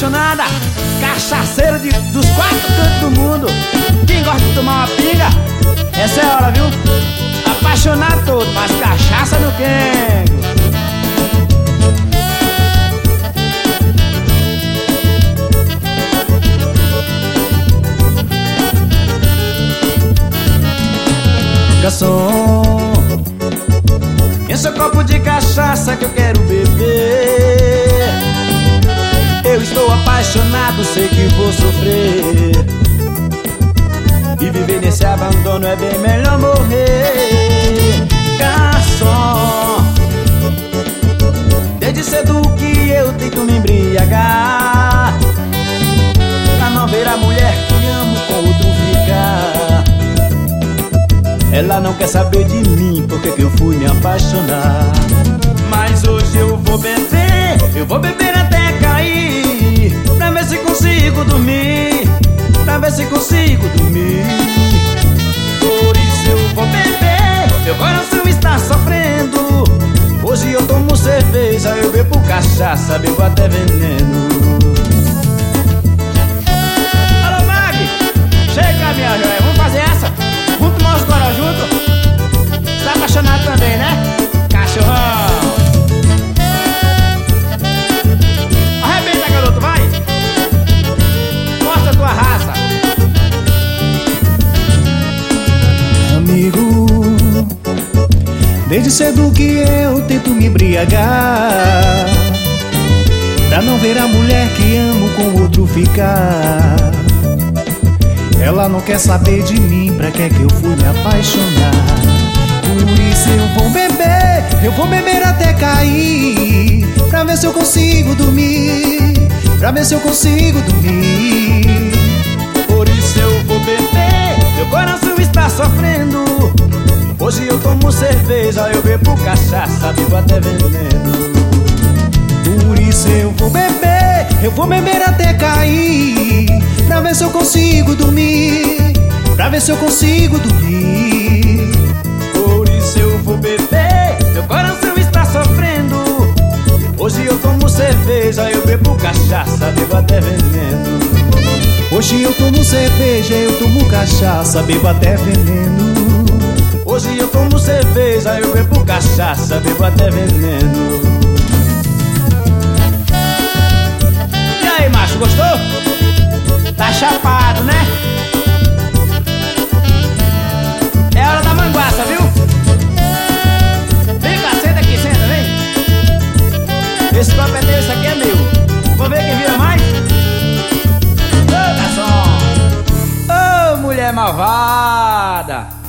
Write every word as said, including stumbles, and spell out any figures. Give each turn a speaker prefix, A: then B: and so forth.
A: apaixonada, cachaceiro de, dos quatro cantos do mundo. Quem gosta de tomar uma pinga, essa é a hora, viu? Apaixonar todo, mas cachaça no quengo. Garçom, enche o copo de cachaça que eu quero beber. Eu estou apaixonado, sei que vou sofrer, e viver nesse abandono é bem melhor morrer. Garçom, desde cedo que eu tento me embriagar, pra não ver a mulher que amo com outro ficar. Ela não quer saber de mim, porque que eu fui me apaixonar. Mas hoje eu vou beber, eu vou beber até cair, pra ver se consigo dormir, pra ver se consigo dormir. Por isso eu vou beber, meu coração está sofrendo. Hoje eu tomo cerveja, eu bebo cachaça, bebo até veneno. Alô Mag, chega minha joia, vamos fazer essa? Vamos tomar os goró junto? Você tá apaixonado também, né? Cachorrão! Arrebenta, garoto, vai! Mostra a tua raça!
B: Amigo, desde cedo que eu tento me embriagar, pra não ver a mulher que amo com outro ficar. Ela não quer saber de mim, pra que é que eu fui me apaixonar. Por isso eu vou beber, eu vou beber até cair, pra ver se eu consigo dormir, pra ver se eu consigo dormir.
A: Por isso eu vou beber, meu coração está sofrendo. Hoje eu tomo cerveja, eu bebo cachaça, bebo até veneno.
B: Por isso eu vou beber, eu vou beber até cair, pra ver se eu consigo dormir, pra ver se eu consigo dormir.
A: Por isso eu vou beber, meu coração está sofrendo. Hoje eu tomo cerveja, eu bebo cachaça, bebo até veneno.
B: Hoje eu tomo cerveja, eu tomo cachaça, bebo até veneno.
A: Hoje eu tomo cerveja, eu bebo cachaça, bebo até veneno. E aí, macho, gostou? Tá chapado, né? É hora da manguaça, viu? Vem cá, senta aqui, senta, vem. Esse copo é teu, esse aqui é meu. Vou ver quem vira mais. Ô, garçom! Ô, mulher malvada!